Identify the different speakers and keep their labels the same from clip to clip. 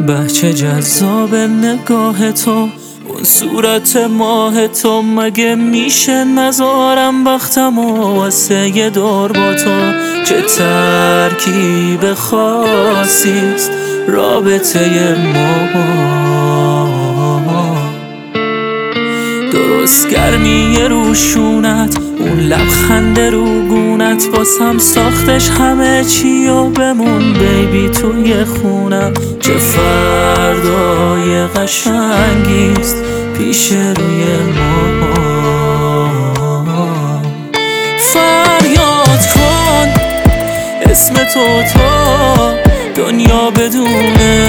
Speaker 1: بچه جذاب نگاه تو، اون صورت ماه تو، مگه میشه نذارم وقتم واسه یه دور با تو؟ چه ترکیب خاصیست رابطه ما، درست گرمی روشونت، اون لبخند رو گونت، واسم ساختش همه چی و بمون بیبی توی خونم. چه فردای قشنگیست پیش روی ما، فریاد کن اسم تو تا دنیا بدونه،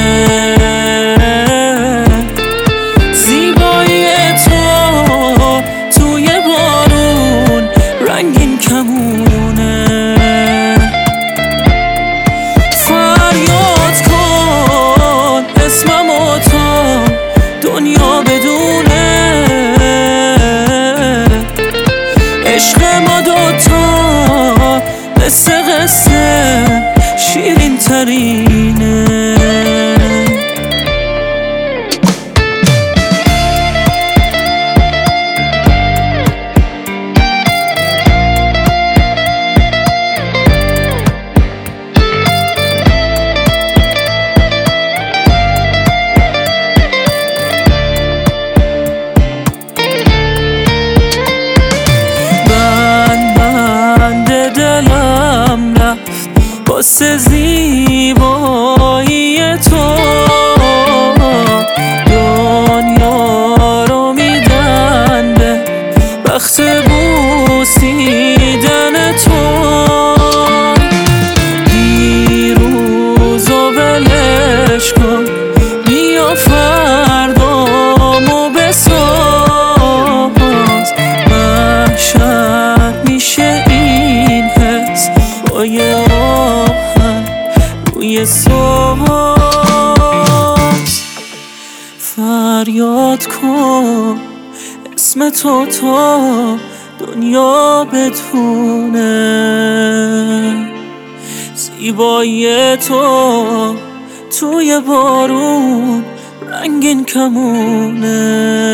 Speaker 1: زیبایی تو توی بارون رنگین کمونه. فریاد کن اسممو تا دنیا بدونه، عشق ما دوتا مثل قصه شیرین ترینه. واسه زیبایی تو دنیا رو میدن به وقت بوسیدن تو. دیروز و ولش کن بیا فردامو بساز، وحشت میشه این حس با یه روی ساز. فریاد کن اسم تو تا دنیا بدونه، زیبایی تو توی بارون رنگین کمونه.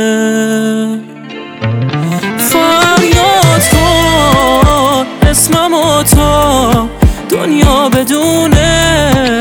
Speaker 1: فریاد کن اسممو تا دنیا بدونه،